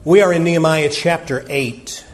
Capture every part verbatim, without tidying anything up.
We are in Nehemiah chapter eight.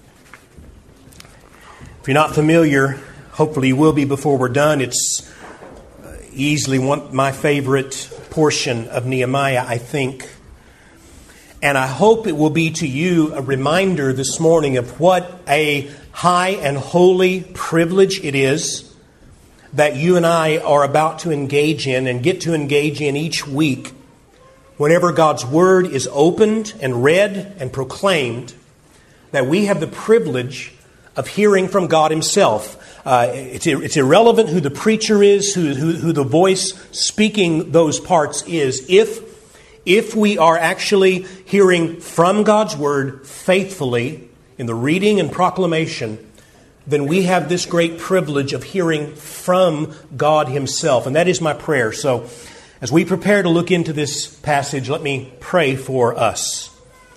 If you're not familiar, hopefully you will be before we're done. It's easily one my favorite portion of Nehemiah, I think. And I hope it will be to you a reminder this morning of what a high and holy privilege it is that you and I are about to engage in and get to engage in each week. Whenever God's Word is opened and read and proclaimed, that we have the privilege of hearing from God Himself. Uh, it's, it's irrelevant who the preacher is, who, who, who the voice speaking those parts is. If, if we are actually hearing from God's Word faithfully in the reading and proclamation, then we have this great privilege of hearing from God Himself. And that is my prayer. So, as we prepare to look into this passage, let me pray for us.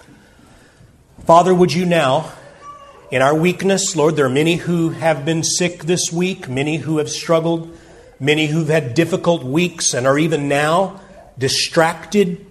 Father, would you now, in our weakness, Lord, there are many who have been sick this week, many who have struggled, many who've had difficult weeks and are even now distracted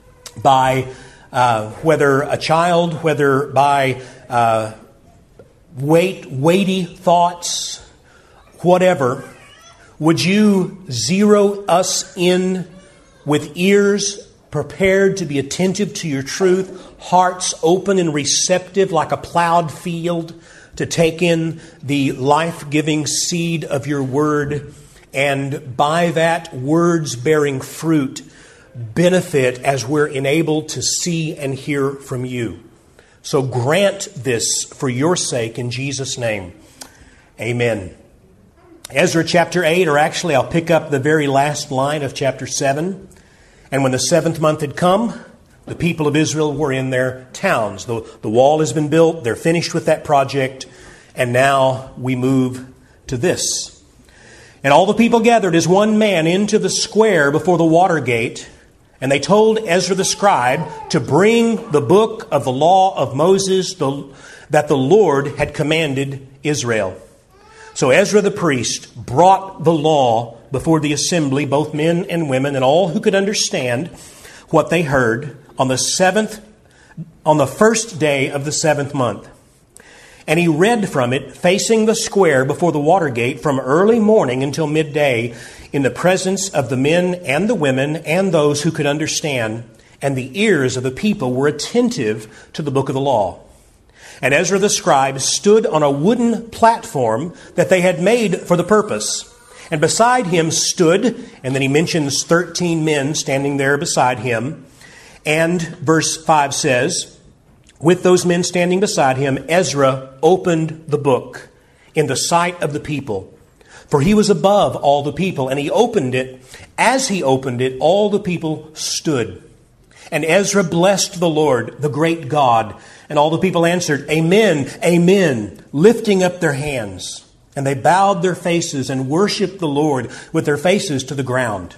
by uh, whether a child, whether by uh, weight, weighty thoughts, whatever. Would you zero us in with ears prepared to be attentive to your truth, hearts open and receptive like a plowed field to take in the life-giving seed of your word, and by that words bearing fruit benefit as we're enabled to see and hear from you. So grant this for your sake in Jesus' name. Amen. Ezra chapter eight, or actually I'll pick up the very last line of chapter seven. And when the seventh month had come, the people of Israel were in their towns. The, the wall has been built, they're finished with that project, and now we move to this. And all the people gathered as one man into the square before the water gate, and they told Ezra the scribe to bring the book of the law of Moses the, that the Lord had commanded Israel. So Ezra the priest brought the law before the assembly, both men and women, and all who could understand what they heard on the seventh, on the first day of the seventh month. And he read from it, facing the square before the water gate, from early morning until midday, in the presence of the men and the women and those who could understand. And the ears of the people were attentive to the book of the law. And Ezra the scribe stood on a wooden platform that they had made for the purpose. And beside him stood, and then he mentions thirteen men standing there beside him. And verse five says, with those men standing beside him, Ezra opened the book in the sight of the people. For he was above all the people, and he opened it. As he opened it, all the people stood. And Ezra blessed the Lord, the great God. And all the people answered, Amen, Amen, lifting up their hands. And they bowed their faces and worshiped the Lord with their faces to the ground.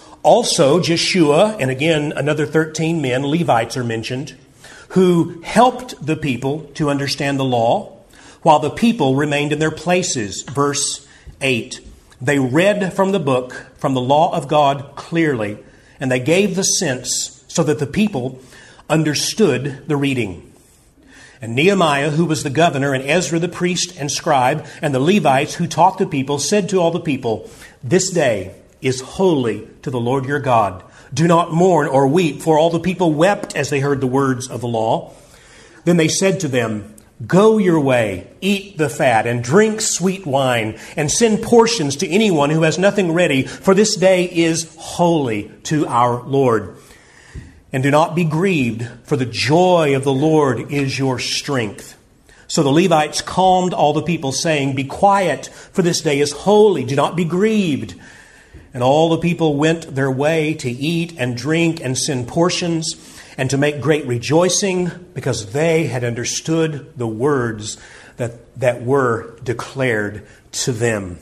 Also Jeshua, and again another thirteen men, Levites are mentioned, who helped the people to understand the law, while the people remained in their places. Verse eight, they read from the book, from the law of God clearly, and they gave the sense so that the people understood the reading. And Nehemiah, who was the governor, and Ezra the priest and scribe, and the Levites who taught the people, said to all the people, this day is holy to the Lord your God. Do not mourn or weep, for all the people wept as they heard the words of the law. Then they said to them, go your way, eat the fat, and drink sweet wine, and send portions to anyone who has nothing ready, for this day is holy to our Lord. And do not be grieved, for the joy of the Lord is your strength. So the Levites calmed all the people, saying, be quiet, for this day is holy. Do not be grieved. And all the people went their way to eat and drink and send portions, and to make great rejoicing, because they had understood the words that, that were declared to them.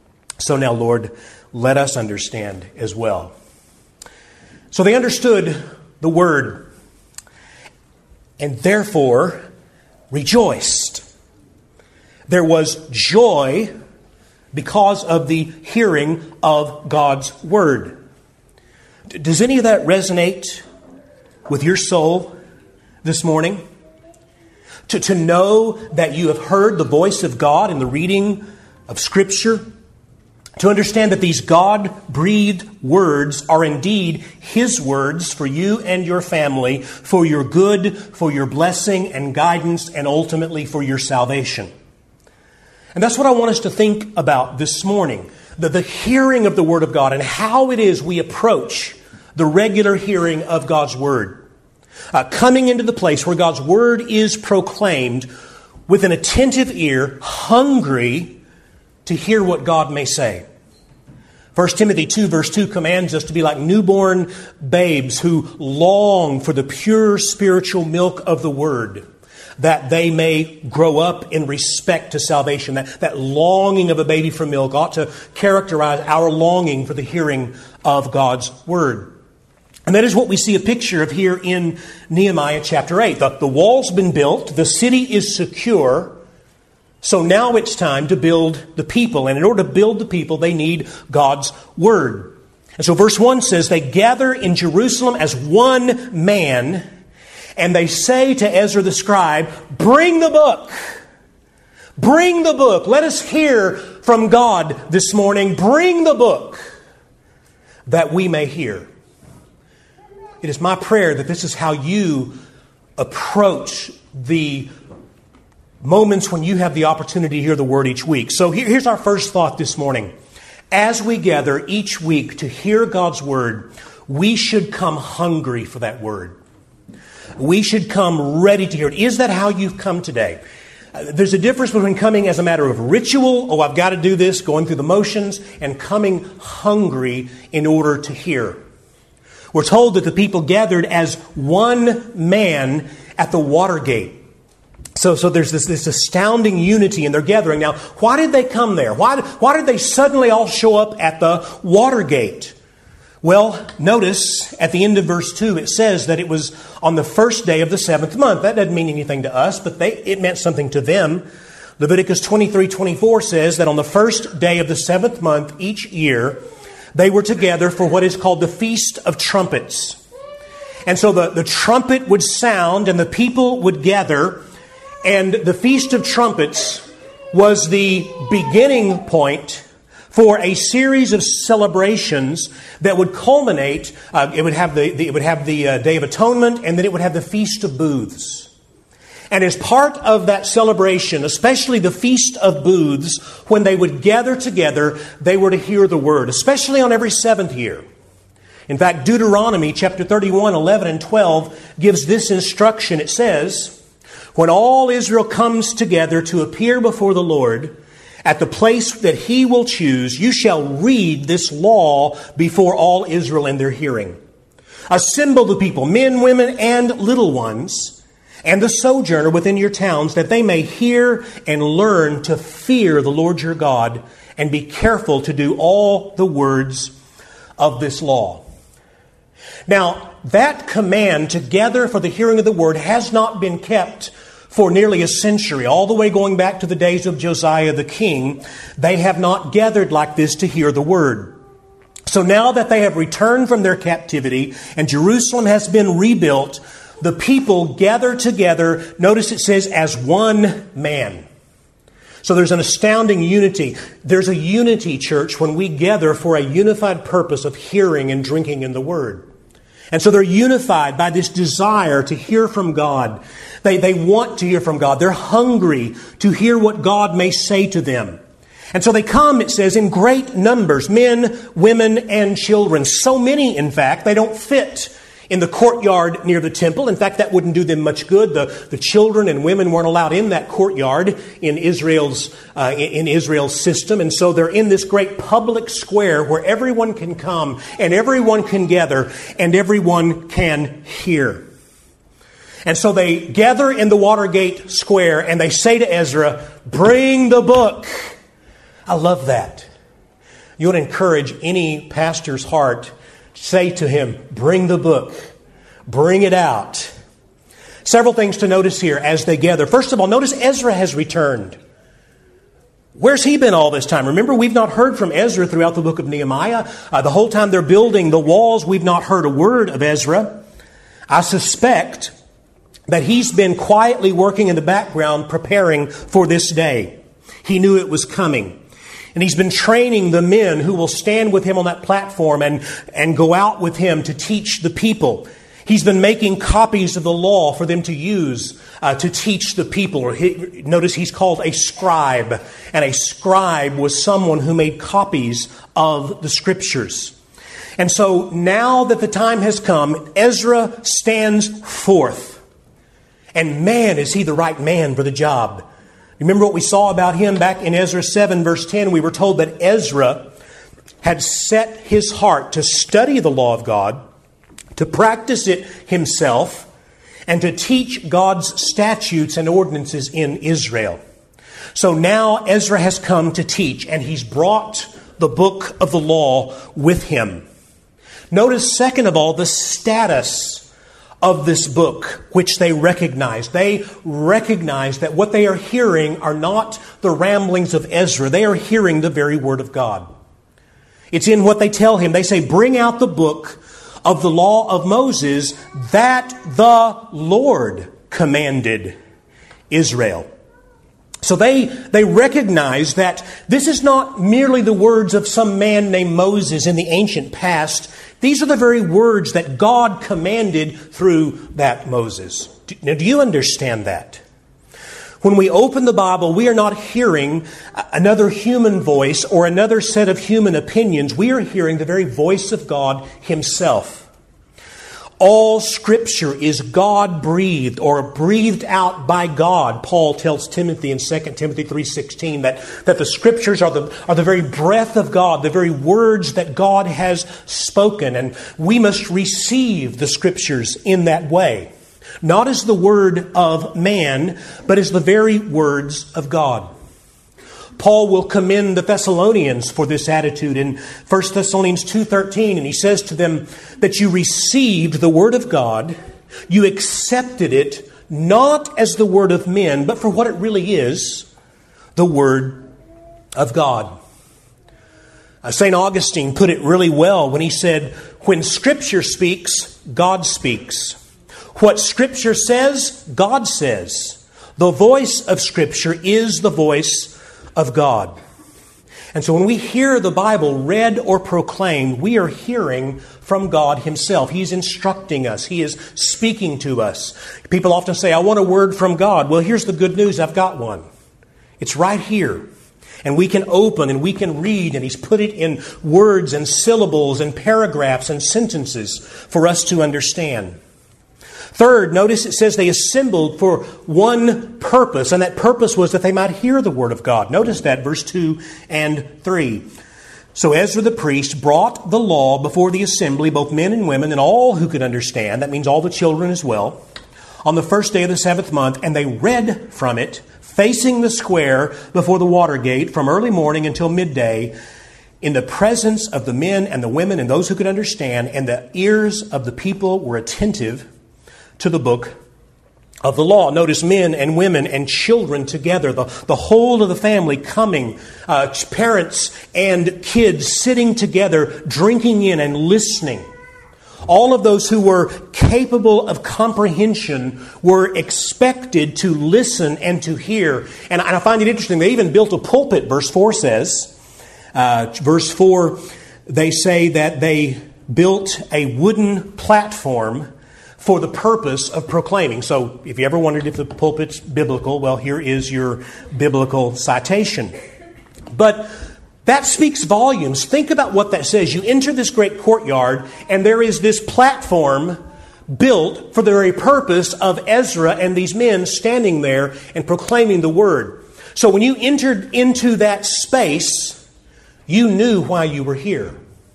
So now, Lord, let us understand as well. So they understood the word, and therefore rejoiced. There was joy because of the hearing of God's word. Does any of that resonate with your soul this morning? To, to know that you have heard the voice of God in the reading of Scripture? To understand that these God-breathed words are indeed His words for you and your family, for your good, for your blessing and guidance, and ultimately for your salvation. And that's what I want us to think about this morning. The, the hearing of the Word of God and how it is we approach the regular hearing of God's Word. Uh, coming into the place where God's Word is proclaimed with an attentive ear, hungry to hear what God may say. First Timothy two verse two commands us to be like newborn babes who long for the pure spiritual milk of the Word, that they may grow up in respect to salvation. That, that longing of a baby for milk ought to characterize our longing for the hearing of God's Word. And that is what we see a picture of here in Nehemiah chapter eight. The, the wall's been built. The city is secure. So now it's time to build the people. And in order to build the people, they need God's Word. And so verse one says, they gather in Jerusalem as one man, and they say to Ezra the scribe, bring the book. Bring the book. Let us hear from God this morning. Bring the book that we may hear. It is my prayer that this is how you approach the moments when you have the opportunity to hear the Word each week. So here, here's our first thought this morning. As we gather each week to hear God's Word, we should come hungry for that Word. We should come ready to hear it. Is that how you've come today? Uh, there's a difference between coming as a matter of ritual, oh, I've got to do this, going through the motions, and coming hungry in order to hear. We're told that the people gathered as one man at the water gate. So, so there's this, this astounding unity in their gathering. Now, why did they come there? Why, why did they suddenly all show up at the water gate? Well, notice at the end of verse two, it says that it was on the first day of the seventh month. That doesn't mean anything to us, but they, it meant something to them. Leviticus twenty-three twenty-four says that on the first day of the seventh month each year, they were together for what is called the Feast of Trumpets. And so the, the trumpet would sound and the people would gather. And the Feast of Trumpets was the beginning point for a series of celebrations that would culminate. Uh, it would have the, the it would have the uh, Day of Atonement, and then it would have the Feast of Booths. And as part of that celebration, especially the Feast of Booths, when they would gather together, they were to hear the Word, especially on every seventh year. In fact, Deuteronomy chapter thirty-one, eleven and twelve gives this instruction. It says, when all Israel comes together to appear before the Lord at the place that He will choose, you shall read this law before all Israel in their hearing. Assemble the people, men, women, and little ones, and the sojourner within your towns, that they may hear and learn to fear the Lord your God and be careful to do all the words of this law. Now, that command to gather for the hearing of the Word has not been kept for nearly a century, all the way going back to the days of Josiah the king. They have not gathered like this to hear the Word. So now that they have returned from their captivity and Jerusalem has been rebuilt, the people gather together, notice it says, as one man. So there's an astounding unity. There's a unity, church, when we gather for a unified purpose of hearing and drinking in the Word. And so they're unified by this desire to hear from God. They, they want to hear from God. They're hungry to hear what God may say to them. And so they come, it says, in great numbers, men, women, and children. So many, in fact, they don't fit in the courtyard near the temple. In fact, that wouldn't do them much good. The, the children and women weren't allowed in that courtyard in Israel's uh, in Israel's system. And so they're in this great public square where everyone can come and everyone can gather and everyone can hear. And so they gather in the Watergate Square and they say to Ezra, bring the book. I love that. You would encourage any pastor's heart, say to him, bring the book. Bring it out. Several things to notice here as they gather. First of all, notice Ezra has returned. Where's he been all this time? Remember, we've not heard from Ezra throughout the book of Nehemiah. Uh, the whole time they're building the walls, we've not heard a word of Ezra. I suspect that he's been quietly working in the background preparing for this day. He knew it was coming. And he's been training the men who will stand with him on that platform and, and go out with him to teach the people. He's been making copies of the law for them to use uh, to teach the people. He, notice he's called a scribe. And a scribe was someone who made copies of the Scriptures. And so now that the time has come, Ezra stands forth. And man, is he the right man for the job. Remember what we saw about him back in Ezra seven, verse ten? We were told that Ezra had set his heart to study the law of God, to practice it himself, and to teach God's statutes and ordinances in Israel. So now Ezra has come to teach, and he's brought the book of the law with him. Notice, second of all, the status of this book, which they recognize. They recognize that what they are hearing are not the ramblings of Ezra. They are hearing the very word of God. It's in what they tell him. They say, bring out the book of the law of Moses that the Lord commanded Israel. So they, they recognize that this is not merely the words of some man named Moses in the ancient past. These are the very words that God commanded through that Moses. Now, do you understand that? When we open the Bible, we are not hearing another human voice or another set of human opinions. We are hearing the very voice of God Himself. All Scripture is God-breathed or breathed out by God. Paul tells Timothy in Second Timothy three sixteen that, that the Scriptures are the, are the very breath of God, the very words that God has spoken. And we must receive the Scriptures in that way. Not as the word of man, but as the very words of God. Paul will commend the Thessalonians for this attitude in First Thessalonians two thirteen, and he says to them that you received the word of God, you accepted it not as the word of men, but for what it really is, the word of God. Uh, Saint Augustine put it really well when he said, when Scripture speaks, God speaks. What Scripture says, God says. The voice of Scripture is the voice of God. And so when we hear the Bible read or proclaimed, we are hearing from God Himself. He's instructing us. He is speaking to us. People often say, I want a word from God. Well, here's the good news. I've got one. It's right here. And we can open and we can read, and He's put it in words and syllables and paragraphs and sentences for us to understand. Third, notice it says they assembled for one purpose, and that purpose was that they might hear the word of God. Notice that, verse two and three. So Ezra the priest brought the law before the assembly, both men and women, and all who could understand. That means all the children as well. On the first day of the seventh month, and they read from it, facing the square before the water gate, from early morning until midday, in the presence of the men and the women and those who could understand, and the ears of the people were attentive to the book of the law. Notice men and women and children together, the, the whole of the family coming, uh, parents and kids sitting together, drinking in and listening. All of those who were capable of comprehension were expected to listen and to hear. And I find it interesting, they even built a pulpit, verse four says. Uh, verse four, they say that they built a wooden platform for the purpose of proclaiming. So if you ever wondered if the pulpit's biblical, well, here is your biblical citation. But that speaks volumes. Think about what that says. You enter this great courtyard, and there is this platform built for the very purpose of Ezra and these men standing there and proclaiming the word. So when you entered into that space, you knew why you were here.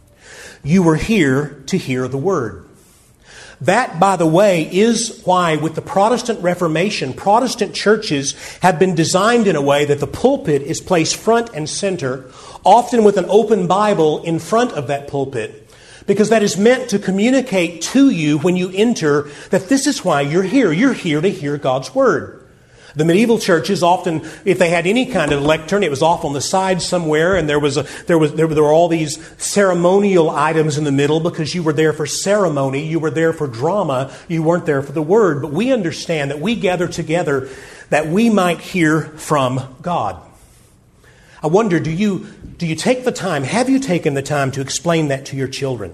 You were here to hear the word. That, by the way, is why with the Protestant Reformation, Protestant churches have been designed in a way that the pulpit is placed front and center, often with an open Bible in front of that pulpit, because that is meant to communicate to you when you enter that this is why you're here. You're here to hear God's Word. The medieval churches often, if they had any kind of lectern, it was off on the side somewhere, and there was a, there was there, there were all these ceremonial items in the middle because you were there for ceremony, you were there for drama, you weren't there for the Word. But we understand that we gather together that we might hear from God. I wonder, do you do you take the time, have you taken the time to explain that to your children?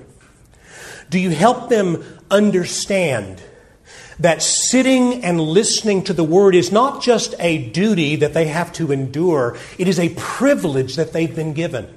Do you help them understand that sitting and listening to the Word is not just a duty that they have to endure, it is a privilege that they've been given?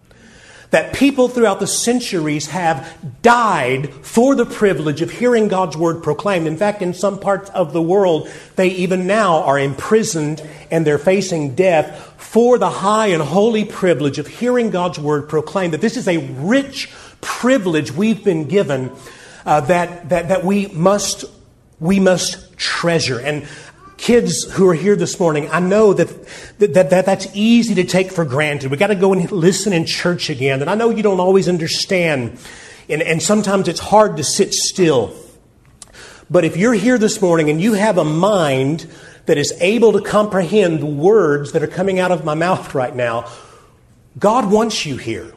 That people throughout the centuries have died for the privilege of hearing God's Word proclaimed. In fact, in some parts of the world, they even now are imprisoned and they're facing death for the high and holy privilege of hearing God's Word proclaimed. That this is a rich privilege we've been given uh, that, that, that we must We must treasure. And kids who are here this morning, I know that, that, that that's easy to take for granted. We've got to go and listen in church again. And I know you don't always understand. And, and sometimes it's hard to sit still. But if you're here this morning and you have a mind that is able to comprehend the words that are coming out of my mouth right now, God wants you here.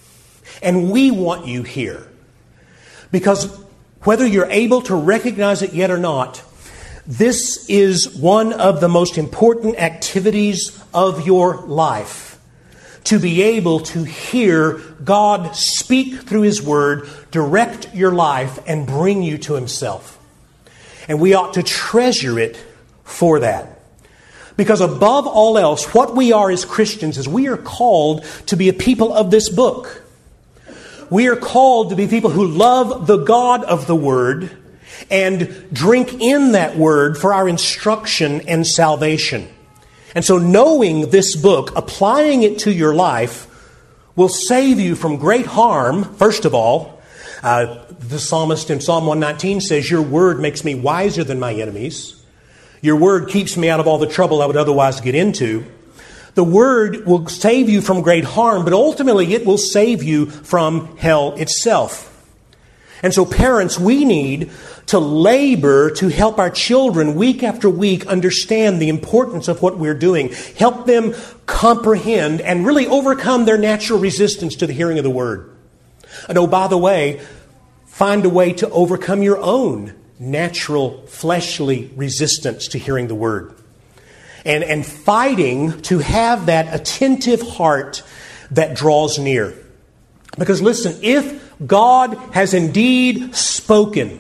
And we want you here. Because whether you're able to recognize it yet or not, this is one of the most important activities of your life. To be able to hear God speak through His Word, direct your life, and bring you to Himself. And we ought to treasure it for that. Because above all else, what we are as Christians is we are called to be a people of this book. We are called to be people who love the God of the Word and drink in that Word for our instruction and salvation. And so knowing this book, applying it to your life, will save you from great harm, first of all. Uh, the psalmist in Psalm one nineteen says, "Your Word makes me wiser than my enemies. Your Word keeps me out of all the trouble I would otherwise get into." The Word will save you from great harm, but ultimately it will save you from hell itself. And so parents, we need to labor to help our children week after week understand the importance of what we're doing. Help them comprehend and really overcome their natural resistance to the hearing of the Word. And oh, by the way, find a way to overcome your own natural fleshly resistance to hearing the Word. And, and fighting to have that attentive heart that draws near. Because listen, if God has indeed spoken,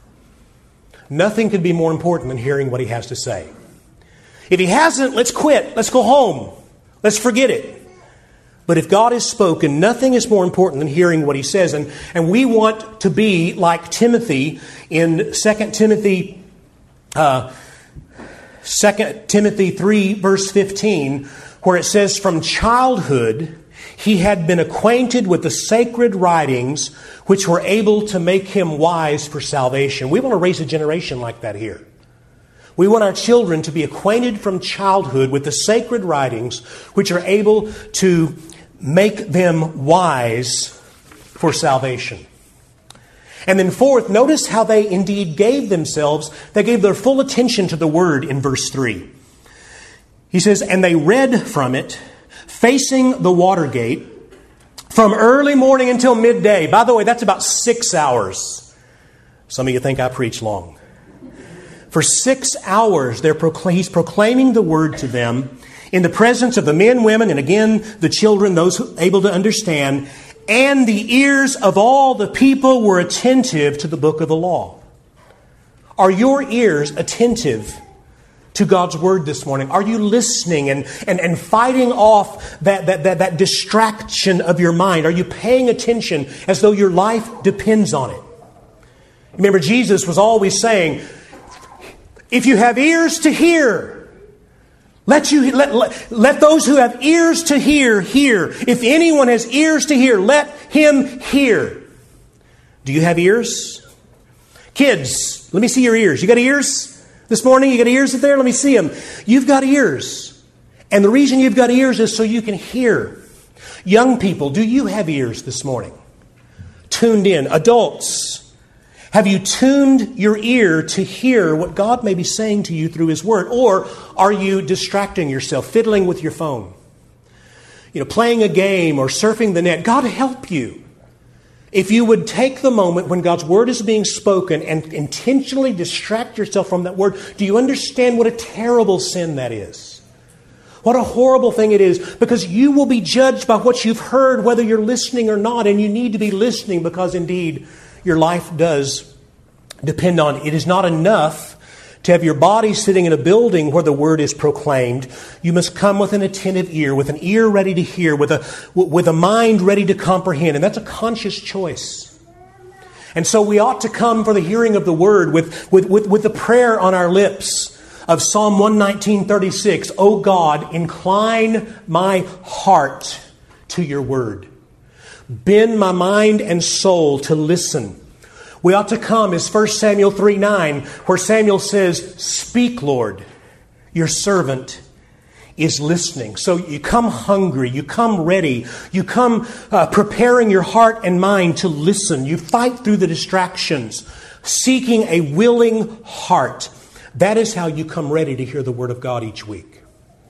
nothing could be more important than hearing what He has to say. If He hasn't, let's quit. Let's go home. Let's forget it. But if God has spoken, nothing is more important than hearing what He says. And, and we want to be like Timothy in Second Timothy uh Second Timothy three, verse fifteen, where it says, "From childhood he had been acquainted with the sacred writings, which were able to make him wise for salvation." We want to raise a generation like that here. We want our children to be acquainted from childhood with the sacred writings, which are able to make them wise for salvation. And then fourth, notice how they indeed gave themselves, they gave their full attention to the Word in verse three. He says, "And they read from it, facing the water gate, from early morning until midday." By the way, that's about six hours. Some of you think I preach long. For six hours, they're procl- he's proclaiming the Word to them in the presence of the men, women, and again, the children, those who are able to understand. And the ears of all the people were attentive to the book of the law. Are your ears attentive to God's Word this morning? Are you listening and, and, and fighting off that, that, that, that distraction of your mind? Are you paying attention as though your life depends on it? Remember, Jesus was always saying, if you have ears to hear, Let you let, let, let those who have ears to hear, hear. If anyone has ears to hear, let him hear. Do you have ears? Kids, let me see your ears. You got ears this morning? You got ears there? Let me see them. You've got ears. And the reason you've got ears is so you can hear. Young people, do you have ears this morning? Tuned in. Adults, Have you tuned your ear to hear what God may be saying to you through His Word? Or are you distracting yourself, fiddling with your phone, you know, playing a game or surfing the net? God help you. If you would take the moment when God's Word is being spoken and intentionally distract yourself from that Word, do you understand what a terrible sin that is? What a horrible thing it is, because you will be judged by what you've heard, whether you're listening or not, and you need to be listening because indeed your life does depend on it. It is not enough to have your body sitting in a building where the Word is proclaimed. You must come with an attentive ear, with an ear ready to hear, with a, with a mind ready to comprehend. And that's a conscious choice. And so we ought to come for the hearing of the Word with, with, with, with the prayer on our lips of Psalm one nineteen thirty-six. O God, incline my heart to your Word. Bend my mind and soul to listen. We ought to come as First Samuel three nine, where Samuel says, speak, Lord, your servant is listening. So you come hungry, you come ready, you come uh, preparing your heart and mind to listen. You fight through the distractions, seeking a willing heart. That is how you come ready to hear the Word of God each week.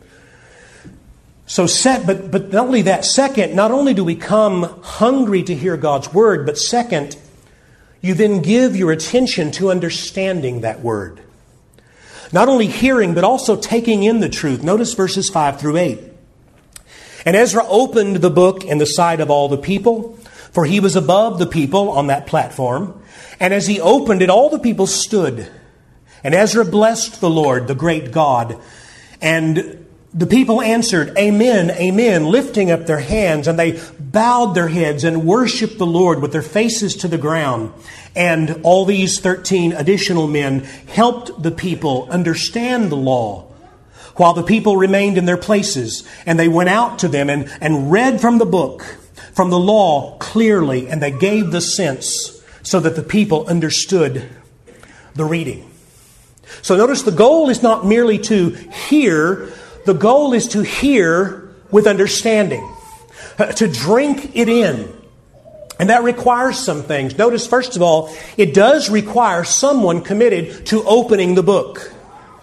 So, set, but, but not only that, second, not only do we come hungry to hear God's Word, but second, you then give your attention to understanding that Word. Not only hearing, but also taking in the truth. Notice verses five through eight. And Ezra opened the book in the sight of all the people, for he was above the people on that platform. And as he opened it, all the people stood. And Ezra blessed the Lord, the great God. And the people answered, Amen, Amen, lifting up their hands, and they bowed their heads and worshiped the Lord with their faces to the ground. And all these thirteen additional men helped the people understand the law, while the people remained in their places. And they went out to them and, and read from the book, from the law clearly, and they gave the sense so that the people understood the reading. So notice the goal is not merely to hear. The goal is to hear with understanding, to drink it in. And that requires some things. Notice, first of all, it does require someone committed to opening the book.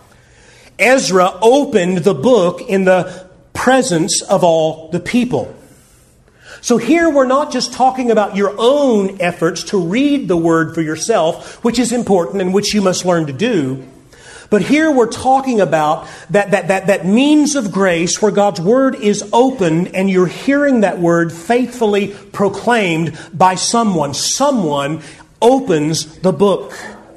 Ezra opened the book in the presence of all the people. So here we're not just talking about your own efforts to read the Word for yourself, which is important and which you must learn to do. But here we're talking about that, that, that, that means of grace where God's Word is opened and you're hearing that Word faithfully proclaimed by someone. Someone opens the book.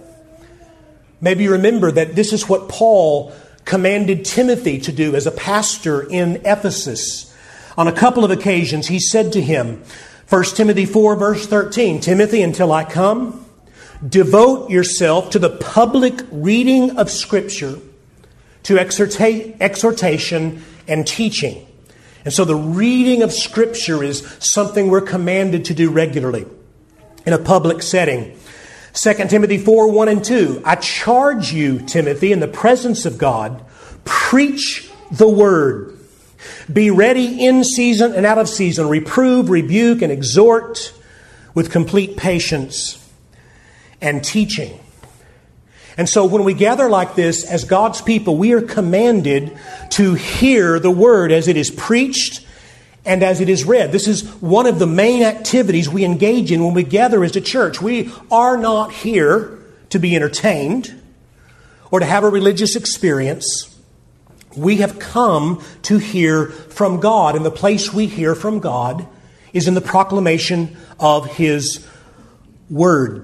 Maybe you remember that this is what Paul commanded Timothy to do as a pastor in Ephesus. On a couple of occasions, he said to him, First Timothy four, verse thirteen, Timothy, until I come, devote yourself to the public reading of Scripture, to exhorta- exhortation and teaching. And so the reading of Scripture is something we're commanded to do regularly in a public setting. Second Timothy four, one and two. I charge you, Timothy, in the presence of God, preach the Word. Be ready in season and out of season. Reprove, rebuke, and exhort with complete patience and teaching. And so when we gather like this as God's people, we are commanded to hear the Word as it is preached and as it is read. This is one of the main activities we engage in when we gather as a church. We are not here to be entertained or to have a religious experience. We have come to hear from God, and the place we hear from God is in the proclamation of His Word.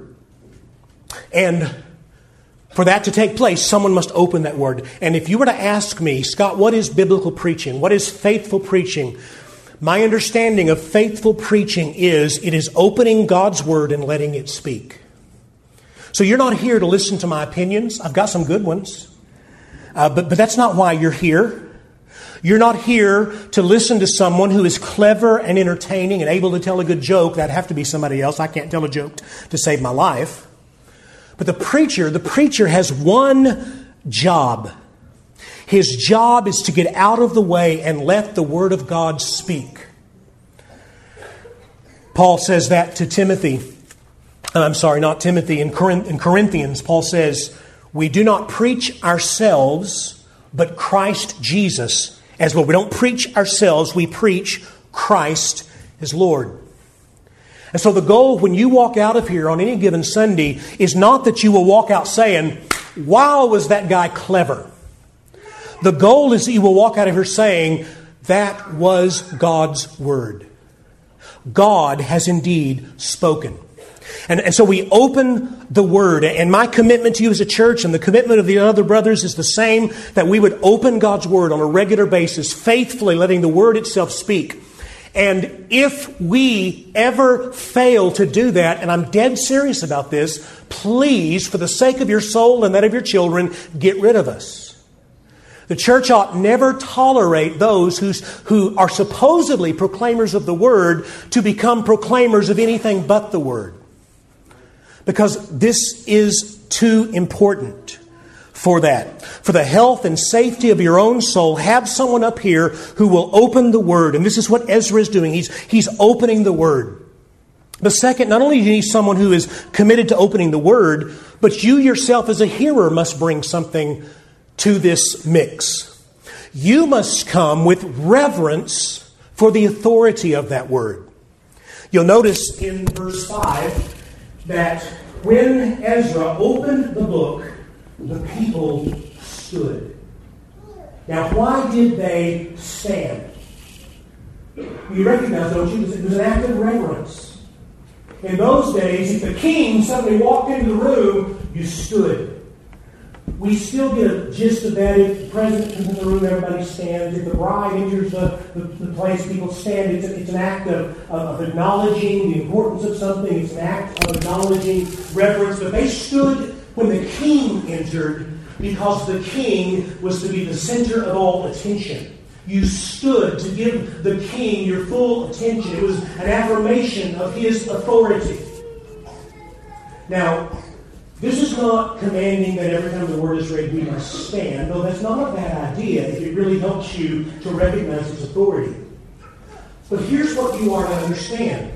And for that to take place, someone must open that Word. And if you were to ask me, Scott, what is biblical preaching? What is faithful preaching? My understanding of faithful preaching is it is opening God's Word and letting it speak. So you're not here to listen to my opinions. I've got some good ones. Uh, but, but that's not why you're here. You're not here to listen to someone who is clever and entertaining and able to tell a good joke. That'd have to be somebody else. I can't tell a joke to save my life. But the preacher, the preacher has one job. His job is to get out of the way and let the Word of God speak. Paul says that to Timothy I'm sorry, not Timothy, in Corinthians, Paul says, we do not preach ourselves, but Christ Jesus as Lord. We don't preach ourselves, we preach Christ as Lord. And so the goal when you walk out of here on any given Sunday is not that you will walk out saying, wow, was that guy clever. The goal is that you will walk out of here saying, that was God's Word. God has indeed spoken. And, and so we open the Word. And my commitment to you as a church and the commitment of the other brothers is the same, that we would open God's Word on a regular basis, faithfully letting the Word itself speak. And if we ever fail to do that, and I'm dead serious about this, please, for the sake of your soul and that of your children, get rid of us. The church ought never tolerate those who's, who are supposedly proclaimers of the Word to become proclaimers of anything but the Word. Because this is too important for that. For the health and safety of your own soul, have someone up here who will open the Word. And this is what Ezra is doing. He's, he's opening the Word. But second, not only do you need someone who is committed to opening the Word, but you yourself as a hearer must bring something to this mix. You must come with reverence for the authority of that Word. You'll notice in verse five that when Ezra opened the book, the people stood. Now, why did they stand? You recognize, don't you? It was an act of reverence. In those days, if the king suddenly walked into the room, you stood. We still get a gist of that. If the president comes in the room, everybody stands. If the bride enters the, the, the place, people stand. It's, a, it's an act of, of, of acknowledging the importance of something. It's an act of acknowledging reverence. But they stood when the king entered because the king was to be the center of all attention. You stood to give the king your full attention. It was an affirmation of his authority. Now, this is not commanding that every time the word is read we must stand, though that's not a bad idea if it really helps you to recognize its authority. But here's what you are to understand.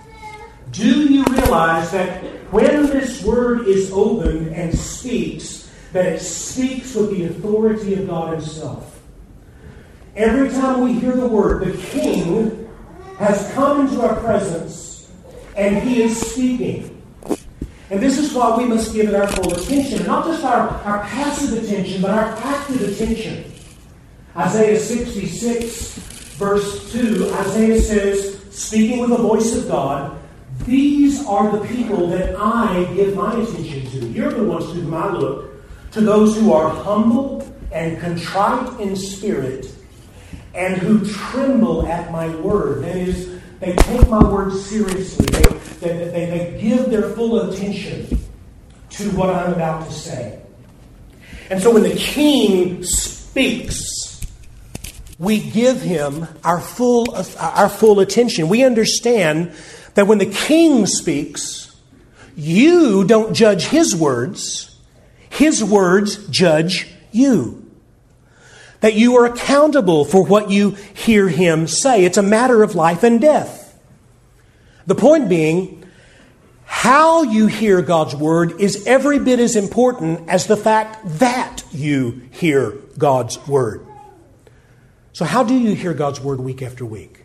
Do you realize that when this word is opened and speaks, that it speaks with the authority of God Himself? Every time we hear the word, the King has come into our presence and He is speaking. And this is why we must give it our full attention. Not just our, our passive attention, but our active attention. Isaiah sixty-six, verse two, Isaiah says, speaking with the voice of God, these are the people that I give my attention to. You're the ones to whom I look. To those who are humble and contrite in spirit, and who tremble at my word. That is, they take my word seriously. They, they, they, they give their full attention to what I'm about to say. And so when the king speaks, we give him our full, our full attention. We understand that when the king speaks, you don't judge his words. His words judge you. That you are accountable for what you hear him say. It's a matter of life and death. The point being, how you hear God's word is every bit as important as the fact that you hear God's word. So how do you hear God's word week after week?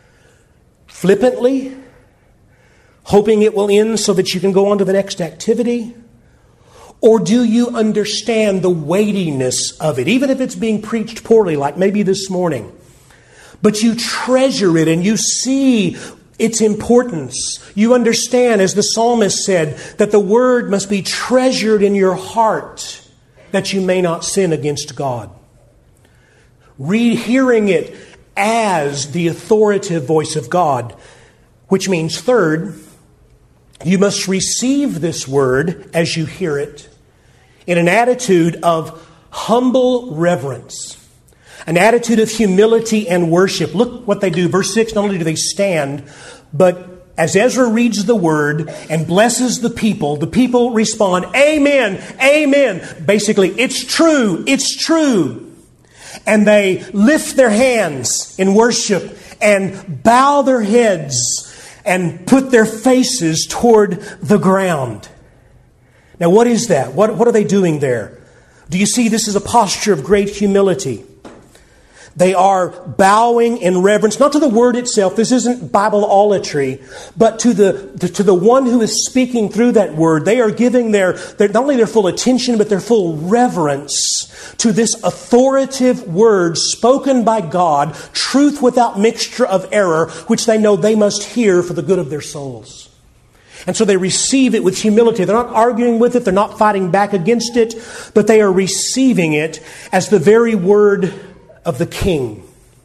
Flippantly? Hoping it will end so that you can go on to the next activity? Or do you understand the weightiness of it, even if it's being preached poorly, like maybe this morning? But you treasure it and you see its importance. You understand, as the psalmist said, that the word must be treasured in your heart that you may not sin against God. Read, hearing it as the authoritative voice of God, which means, third, you must receive this word as you hear it in an attitude of humble reverence, an attitude of humility and worship. Look what they do. Verse six, not only do they stand, but as Ezra reads the word and blesses the people, the people respond, Amen, Amen. Basically, it's true, it's true. And they lift their hands in worship and bow their heads and put their faces toward the ground. Now, what is that? What, what are they doing there? Do you see this is a posture of great humility? They are bowing in reverence, not to the Word itself. This isn't Bibleolatry, but to the to the one who is speaking through that Word. They are giving their, their not only their full attention, but their full reverence to this authoritative Word spoken by God, truth without mixture of error, which they know they must hear for the good of their souls. And so they receive it with humility. They're not arguing with it. They're not fighting back against it, but they are receiving it as the very Word of the King.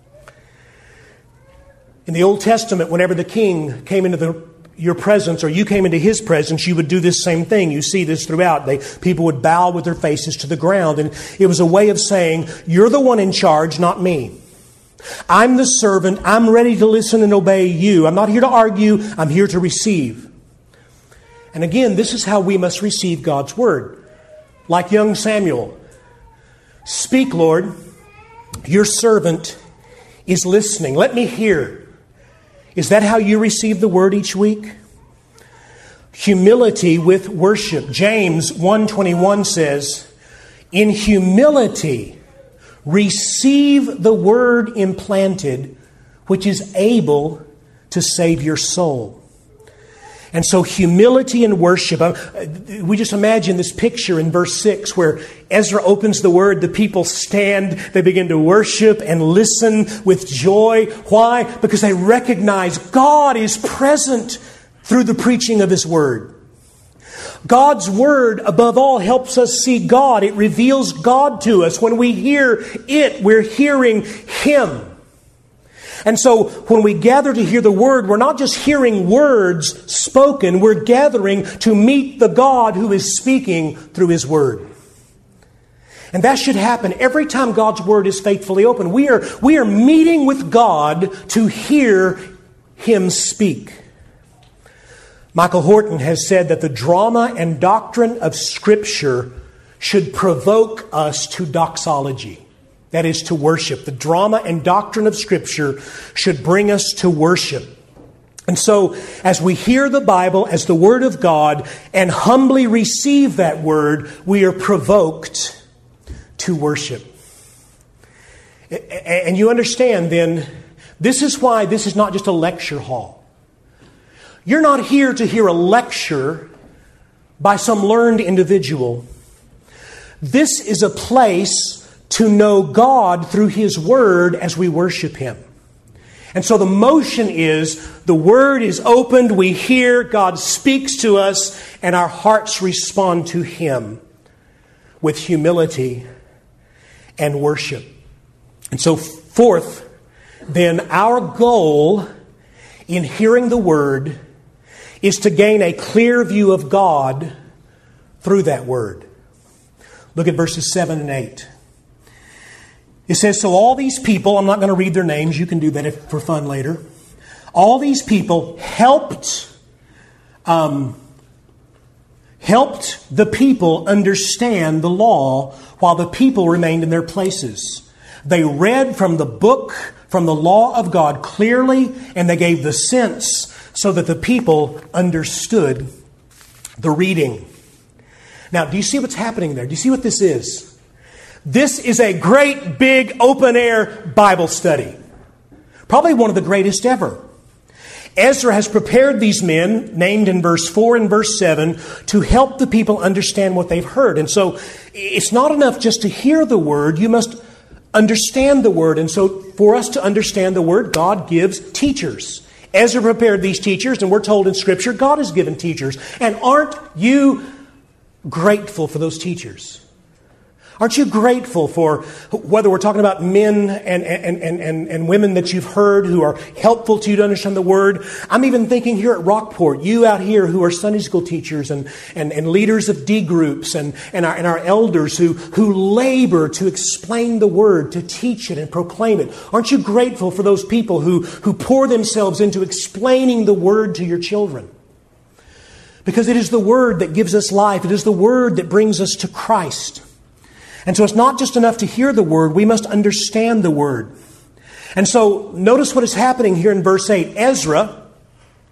In the Old Testament, whenever the King came into the, your presence, or you came into His presence, you would do this same thing. You see this throughout. They, people would bow with their faces to the ground. And it was a way of saying, you're the one in charge, not me. I'm the servant. I'm ready to listen and obey you. I'm not here to argue. I'm here to receive. And again, this is how we must receive God's Word. Like young Samuel. Speak, Lord. Your servant is listening. Let me hear. Is that how you receive the Word each week? Humility with worship. James one twenty-one says, in humility, receive the Word implanted, which is able to save your soul. And so humility and worship. We just imagine this picture in verse six where Ezra opens the Word, the people stand, they begin to worship and listen with joy. Why? Because they recognize God is present through the preaching of His Word. God's Word, above all, helps us see God. It reveals God to us. When we hear it, we're hearing Him. And so when we gather to hear the Word, we're not just hearing words spoken, we're gathering to meet the God who is speaking through His Word. And that should happen every time God's Word is faithfully open. We are, we are meeting with God to hear Him speak. Michael Horton has said that the drama and doctrine of Scripture should provoke us to doxology. That is, to worship. The drama and doctrine of Scripture should bring us to worship. And so, as we hear the Bible as the Word of God and humbly receive that Word, we are provoked to worship. And you understand then, this is why this is not just a lecture hall. You're not here to hear a lecture by some learned individual. This is a place to know God through His Word as we worship Him. And so the motion is, the Word is opened, we hear, God speaks to us, and our hearts respond to Him with humility and worship. And so fourth, then our goal in hearing the Word is to gain a clear view of God through that Word. Look at verses seven and eight. It says, so all these people, I'm not going to read their names, you can do that if, for fun later. All these people helped, um, helped the people understand the law while the people remained in their places. They read from the book, from the law of God clearly, and they gave the sense so that the people understood the reading. Now, do you see what's happening there? Do you see what this is? This is a great, big, open-air Bible study. Probably one of the greatest ever. Ezra has prepared these men, named in verse four and verse seven, to help the people understand what they've heard. And so it's not enough just to hear the Word. You must understand the Word. And so for us to understand the Word, God gives teachers. Ezra prepared these teachers, and we're told in Scripture, God has given teachers. And aren't you grateful for those teachers? Aren't you grateful for whether we're talking about men and, and, and, and, and women that you've heard who are helpful to you to understand the Word? I'm even thinking here at Rockport, you out here who are Sunday school teachers and, and, and leaders of D groups and, and, our, and our elders who, who labor to explain the Word, to teach it and proclaim it. Aren't you grateful for those people who, who pour themselves into explaining the Word to your children? Because it is the Word that gives us life. It is the Word that brings us to Christ. And so it's not just enough to hear the Word, we must understand the Word. And so notice what is happening here in verse eight. Ezra,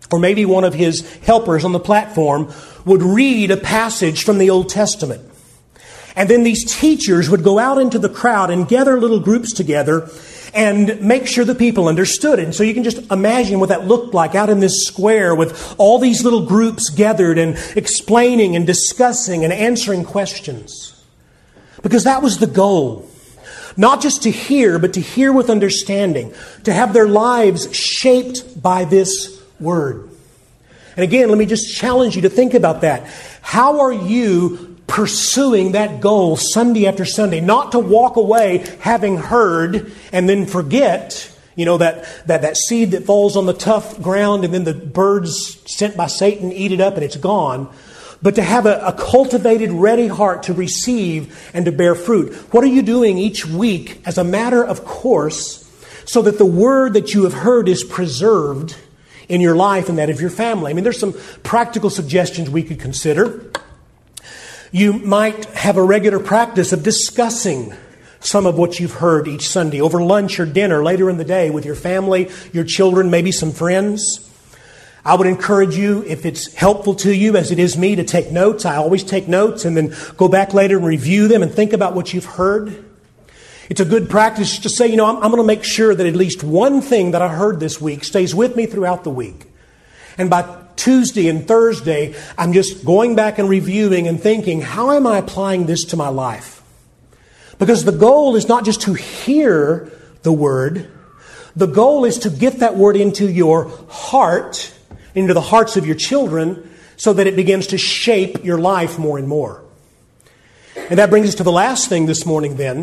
or maybe one of his helpers on the platform would read a passage from the Old Testament. And then these teachers would go out into the crowd and gather little groups together and make sure the people understood it. And so you can just imagine what that looked like out in this square with all these little groups gathered and explaining and discussing and answering questions. Because that was the goal. Not just to hear, but to hear with understanding. To have their lives shaped by this Word. And again, let me just challenge you to think about that. How are you pursuing that goal Sunday after Sunday? Not to walk away having heard and then forget, you know, that, that, that seed that falls on the tough ground and then the birds sent by Satan eat it up and it's gone. But to have a, a cultivated, ready heart to receive and to bear fruit. What are you doing each week as a matter of course so that the Word that you have heard is preserved in your life and that of your family? I mean, there's some practical suggestions we could consider. You might have a regular practice of discussing some of what you've heard each Sunday over lunch or dinner later in the day with your family, your children, maybe some friends. I would encourage you, if it's helpful to you, as it is me, to take notes. I always take notes and then go back later and review them and think about what you've heard. It's a good practice to say, you know, I'm, I'm going to make sure that at least one thing that I heard this week stays with me throughout the week. And by Tuesday and Thursday, I'm just going back and reviewing and thinking, how am I applying this to my life? Because the goal is not just to hear the Word. The goal is to get that Word into your heart, into the hearts of your children, so that it begins to shape your life more and more. And that brings us to the last thing this morning then.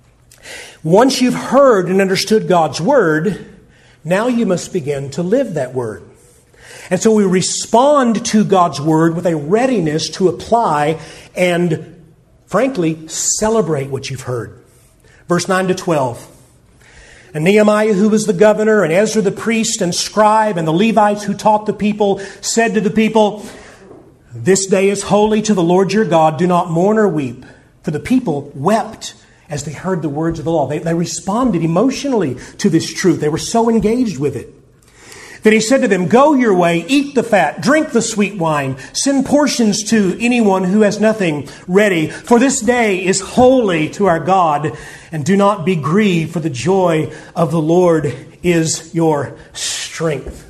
Once you've heard and understood God's Word, now you must begin to live that Word. And so we respond to God's Word with a readiness to apply and, frankly, celebrate what you've heard. Verse nine to twelve. And Nehemiah, who was the governor, and Ezra the priest and scribe, and the Levites who taught the people, said to the people, "This day is holy to the Lord your God. Do not mourn or weep." For the people wept as they heard the words of the law. They, they responded emotionally to this truth. They were so engaged with it. Then he said to them, "Go your way, eat the fat, drink the sweet wine, send portions to anyone who has nothing ready. For this day is holy to our God, and do not be grieved, for the joy of the Lord is your strength."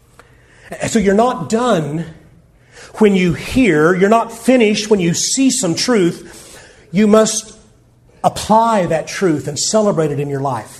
So you're not done when you hear, you're not finished when you see some truth. You must apply that truth and celebrate it in your life.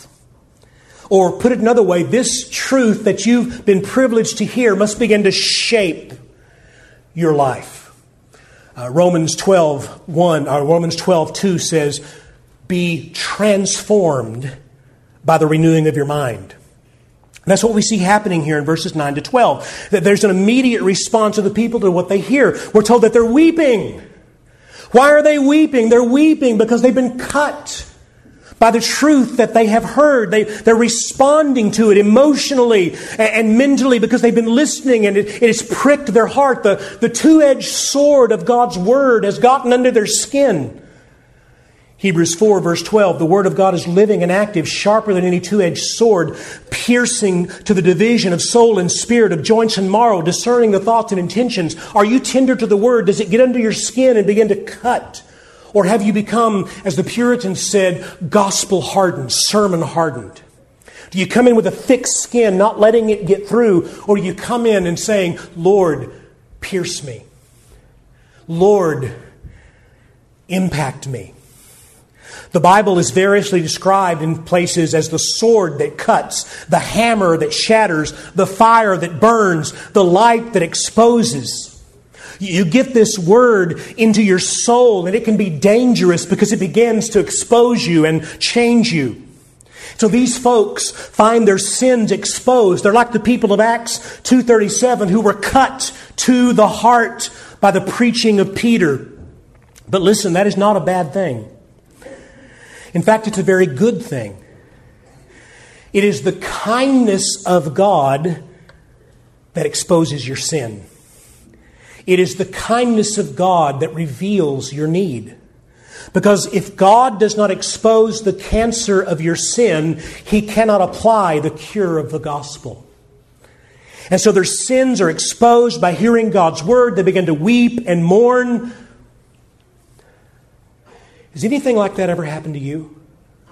Or put it another way, this truth that you've been privileged to hear must begin to shape your life. Uh, Romans twelve one, or Romans twelve two says, "Be transformed by the renewing of your mind." And that's what we see happening here in verses nine to twelve. That there's an immediate response of the people to what they hear. We're told that they're weeping. Why are they weeping? They're weeping because they've been cut by the truth that they have heard. They, they're responding to it emotionally and, and mentally because they've been listening, and it, it has pricked their heart. The, the two-edged sword of God's Word has gotten under their skin. Hebrews four verse twelve, "The Word of God is living and active, sharper than any two-edged sword, piercing to the division of soul and spirit, of joints and marrow, discerning the thoughts and intentions." Are you tender to the Word? Does it get under your skin and begin to cut? Or have you become, as the Puritans said, gospel hardened, sermon hardened? Do you come in with a thick skin, not letting it get through? Or do you come in and saying, "Lord, pierce me. Lord, impact me"? The Bible is variously described in places as the sword that cuts, the hammer that shatters, the fire that burns, the light that exposes. You get this Word into your soul, and it can be dangerous because it begins to expose you and change you. So these folks find their sins exposed. They're like the people of Acts two thirty-seven who were cut to the heart by the preaching of Peter. But listen, that is not a bad thing. In fact, it's a very good thing. It is the kindness of God that exposes your sin. It is the kindness of God that reveals your need. Because if God does not expose the cancer of your sin, He cannot apply the cure of the gospel. And so their sins are exposed by hearing God's word. They begin to weep and mourn. Has anything like that ever happened to you?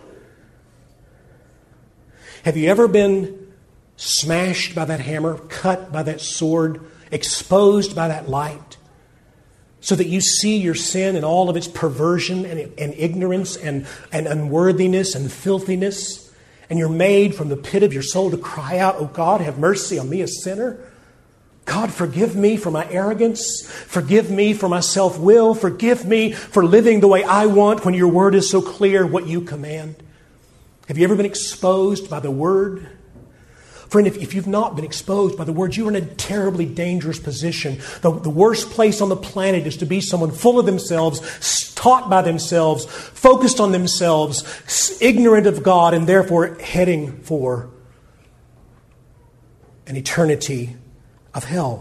Have you ever been smashed by that hammer, cut by that sword, exposed by that light, so that you see your sin and all of its perversion and, and ignorance and, and unworthiness and filthiness? And you're made from the pit of your soul to cry out, "Oh God, have mercy on me, a sinner. God, forgive me for my arrogance. Forgive me for my self-will. Forgive me for living the way I want when your word is so clear what you command." Have you ever been exposed by the word? Friend, if, if you've not been exposed by the word, you're in a terribly dangerous position. The, the worst place on the planet is to be someone full of themselves, taught by themselves, focused on themselves, ignorant of God, and therefore heading for an eternity of hell.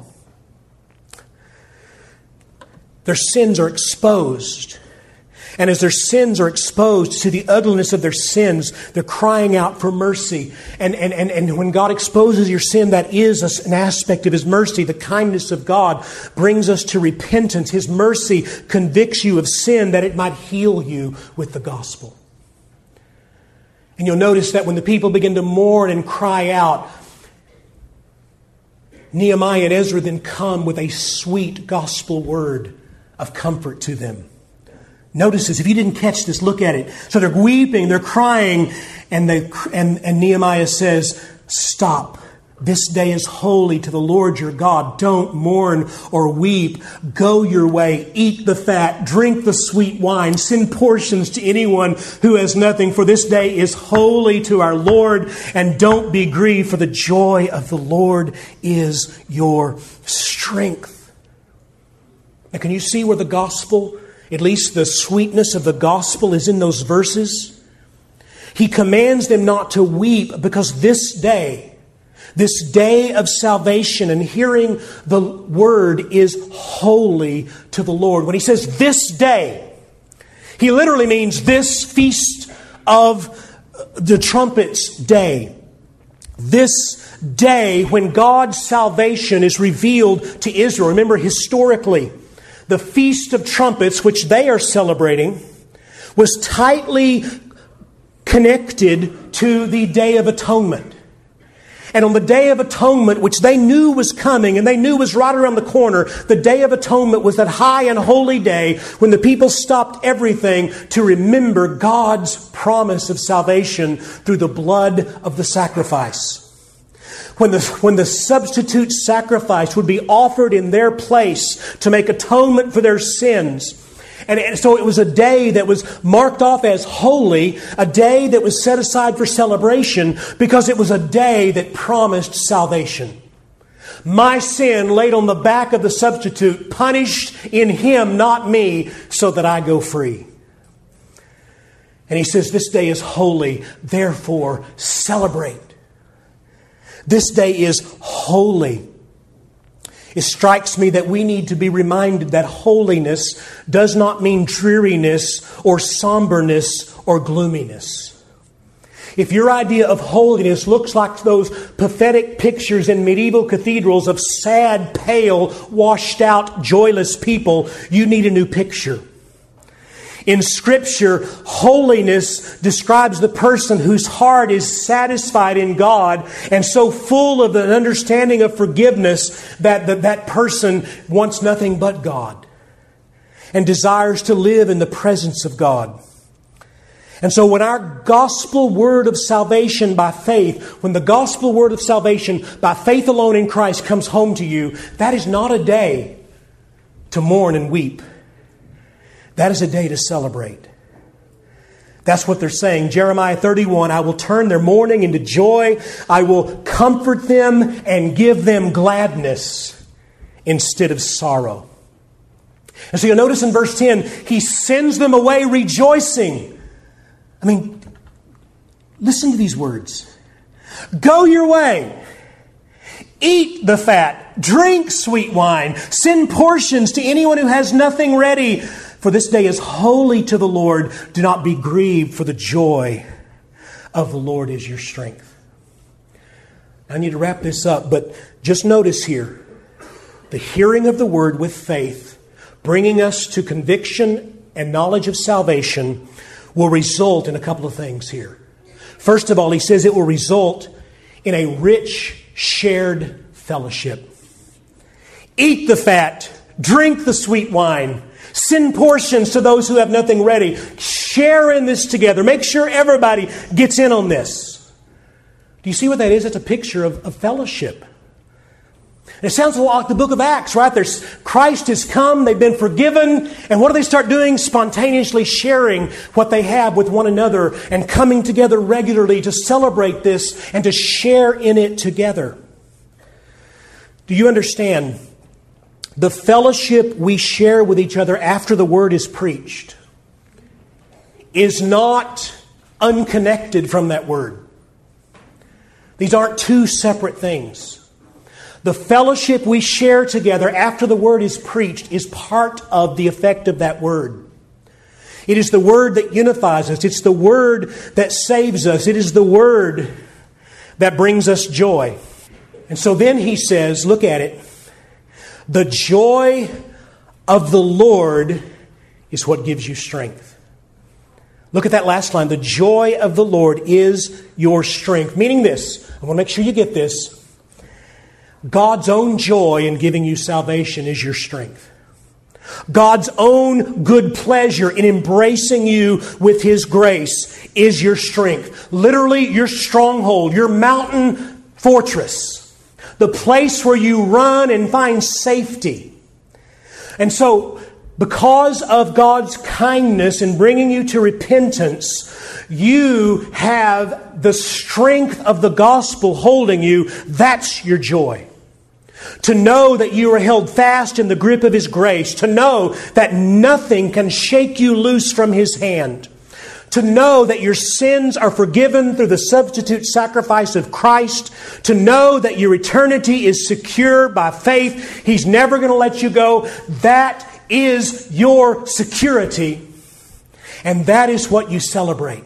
Their sins are exposed. And as their sins are exposed to the ugliness of their sins, they're crying out for mercy. And, and, and, and when God exposes your sin, that is an aspect of His mercy. The kindness of God brings us to repentance. His mercy convicts you of sin that it might heal you with the gospel. And you'll notice that when the people begin to mourn and cry out, Nehemiah and Ezra then come with a sweet gospel word of comfort to them. Notice this. If you didn't catch this, look at it. So they're weeping, they're crying, and they and, and Nehemiah says, "Stop. This day is holy to the Lord your God. Don't mourn or weep. Go your way. Eat the fat. Drink the sweet wine. Send portions to anyone who has nothing. For this day is holy to our Lord. And don't be grieved, for the joy of the Lord is your strength." Now, can you see where the gospel, at least the sweetness of the gospel, is in those verses? He commands them not to weep because this day, this day of salvation and hearing the word is holy to the Lord. When he says this day, he literally means this feast of the trumpets day. This day when God's salvation is revealed to Israel. Remember, historically, the Feast of Trumpets, which they are celebrating, was tightly connected to the Day of Atonement. And on the Day of Atonement, which they knew was coming and they knew was right around the corner, the Day of Atonement was that high and holy day when the people stopped everything to remember God's promise of salvation through the blood of the sacrifice. When the, when the substitute sacrifice would be offered in their place to make atonement for their sins. And, and so it was a day that was marked off as holy, a day that was set aside for celebration because it was a day that promised salvation. My sin laid on the back of the substitute, punished in Him, not me, so that I go free. And He says, this day is holy, therefore celebrate. This day is holy. It strikes me that we need to be reminded that holiness does not mean dreariness or somberness or gloominess. If your idea of holiness looks like those pathetic pictures in medieval cathedrals of sad, pale, washed out, joyless people, you need a new picture. In Scripture, holiness describes the person whose heart is satisfied in God and so full of an understanding of forgiveness that that, that person wants nothing but God and desires to live in the presence of God. And so when our gospel word of salvation by faith, when the gospel word of salvation by faith alone in Christ comes home to you, that is not a day to mourn and weep. That is a day to celebrate. That's what they're saying. Jeremiah thirty-one, I will turn their mourning into joy. I will comfort them and give them gladness instead of sorrow. And so you'll notice in verse ten, He sends them away rejoicing. I mean, listen to these words. Go your way. Eat the fat. Drink sweet wine. Send portions to anyone who has nothing ready. For this day is holy to the Lord. Do not be grieved, for the joy of the Lord is your strength. I need to wrap this up, but just notice here, the hearing of the word with faith, bringing us to conviction and knowledge of salvation, will result in a couple of things here. First of all, he says it will result in a rich shared fellowship. Eat the fat, drink the sweet wine, send portions to those who have nothing ready. Share in this together. Make sure everybody gets in on this. Do you see what that is? It's a picture of, of fellowship. It sounds a lot like the book of Acts, right? There's Christ has come, they've been forgiven, and what do they start doing? Spontaneously sharing what they have with one another and coming together regularly to celebrate this and to share in it together. Do you understand? The fellowship we share with each other after the word is preached is not unconnected from that word. These aren't two separate things. The fellowship we share together after the word is preached is part of the effect of that word. It is the word that unifies us. It's the word that saves us. It is the word that brings us joy. And so then he says, look at it. The joy of the Lord is what gives you strength. Look at that last line. The joy of the Lord is your strength. Meaning this, I want to make sure you get this. God's own joy in giving you salvation is your strength. God's own good pleasure in embracing you with His grace is your strength. Literally, your stronghold, your mountain fortress. The place where you run and find safety. And so, because of God's kindness in bringing you to repentance, you have the strength of the gospel holding you. That's your joy. To know that you are held fast in the grip of His grace. To know that nothing can shake you loose from His hand. To know that your sins are forgiven through the substitute sacrifice of Christ. To know that your eternity is secure by faith. He's never going to let you go. That is your security. And that is what you celebrate.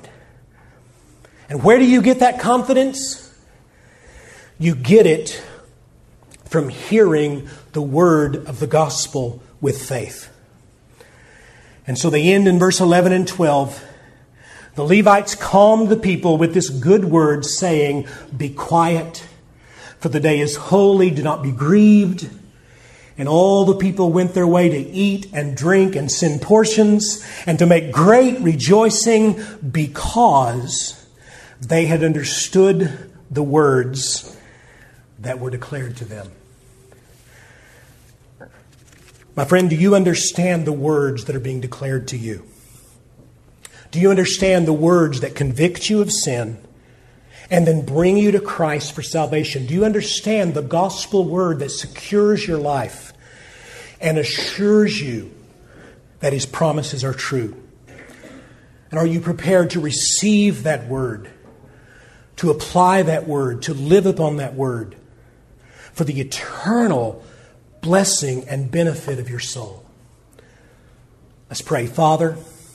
And where do you get that confidence? You get it from hearing the word of the gospel with faith. And so they end in verse eleven and twelve. The Levites calmed the people with this good word, saying, "Be quiet, for the day is holy, do not be grieved." And all the people went their way to eat and drink and send portions and to make great rejoicing, because they had understood the words that were declared to them. My friend, do you understand the words that are being declared to you? Do you understand the words that convict you of sin and then bring you to Christ for salvation? Do you understand the gospel word that secures your life and assures you that His promises are true? And are you prepared to receive that word, to apply that word, to live upon that word for the eternal blessing and benefit of your soul? Let's pray. Father,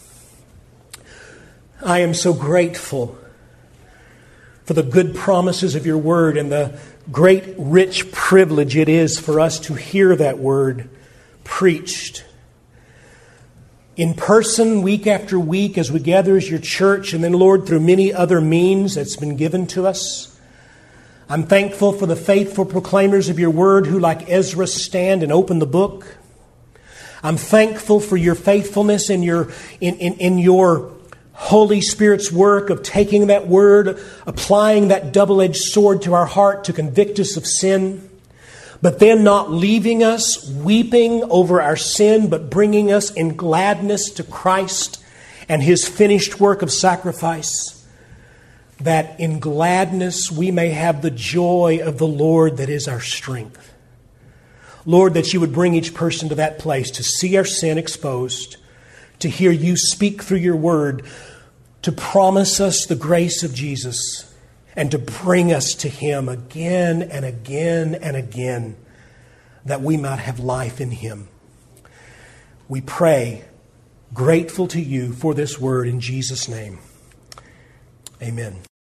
I am so grateful for the good promises of your word and the great rich privilege it is for us to hear that word preached in person week after week as we gather as your church, and then, Lord, through many other means that's been given to us. I'm thankful for the faithful proclaimers of your word who, like Ezra, stand and open the book. I'm thankful for your faithfulness in your in, in, in your Holy Spirit's work of taking that word, applying that double-edged sword to our heart to convict us of sin, but then not leaving us weeping over our sin, but bringing us in gladness to Christ and His finished work of sacrifice, that in gladness we may have the joy of the Lord that is our strength. Lord, that you would bring each person to that place to see our sin exposed, to hear you speak through your word, to promise us the grace of Jesus, and to bring us to Him again and again and again, that we might have life in Him. We pray, grateful to you for this word in Jesus' name. Amen.